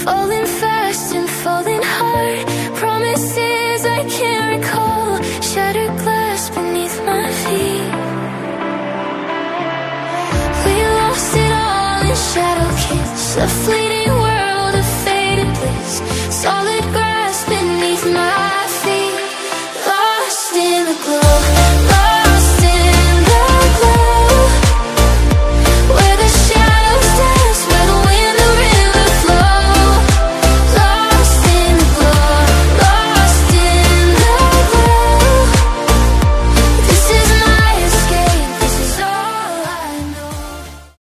falling fast and falling hard. Promises I can't recall, shattered glass beneath my feet. We lost it all in shadow kiss, a fleeting world of faded bliss. Solid grass beneath my feet, lost in the glow.